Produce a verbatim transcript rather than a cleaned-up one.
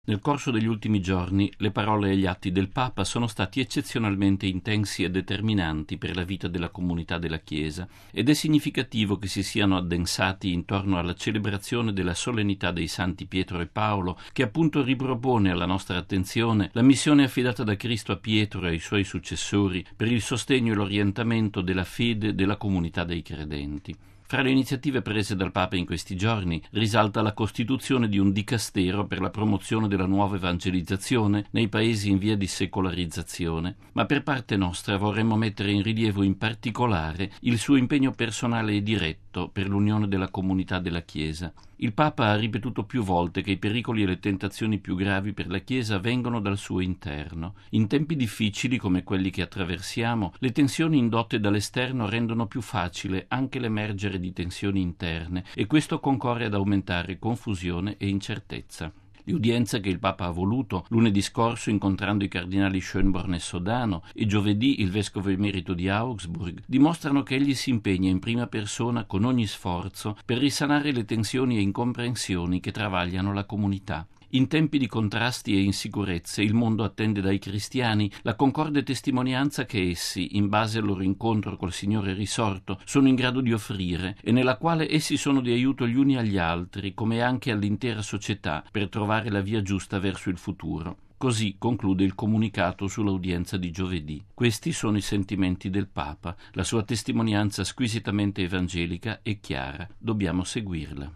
Nel corso degli ultimi giorni le parole e gli atti del Papa sono stati eccezionalmente intensi e determinanti per la vita della comunità della Chiesa ed è significativo che si siano addensati intorno alla celebrazione della solennità dei Santi Pietro e Paolo, che appunto ripropone alla nostra attenzione la missione affidata da Cristo a Pietro e ai suoi successori per il sostegno e l'orientamento della fede della comunità dei credenti. Fra le iniziative prese dal Papa in questi giorni risalta la costituzione di un dicastero per la promozione della nuova evangelizzazione nei paesi in via di secolarizzazione, ma per parte nostra vorremmo mettere in rilievo in particolare il suo impegno personale e diretto per l'unione della comunità della Chiesa. Il Papa ha ripetuto più volte che i pericoli e le tentazioni più gravi per la Chiesa vengono dal suo interno. In tempi difficili come quelli che attraversiamo, le tensioni indotte dall'esterno rendono più facile anche l'emergere di tensioni interne e questo concorre ad aumentare confusione e incertezza. L'udienza che il Papa ha voluto lunedì scorso incontrando i cardinali Schönborn e Sodano e giovedì il vescovo emerito di Augsburg dimostrano che egli si impegna in prima persona con ogni sforzo per risanare le tensioni e incomprensioni che travagliano la comunità. In tempi di contrasti e insicurezze il mondo attende dai cristiani la concorde testimonianza che essi, in base al loro incontro col Signore risorto, sono in grado di offrire e nella quale essi sono di aiuto gli uni agli altri, come anche all'intera società, per trovare la via giusta verso il futuro. Così conclude il comunicato sull'udienza di giovedì. Questi sono i sentimenti del Papa, la sua testimonianza squisitamente evangelica e chiara. Dobbiamo seguirla.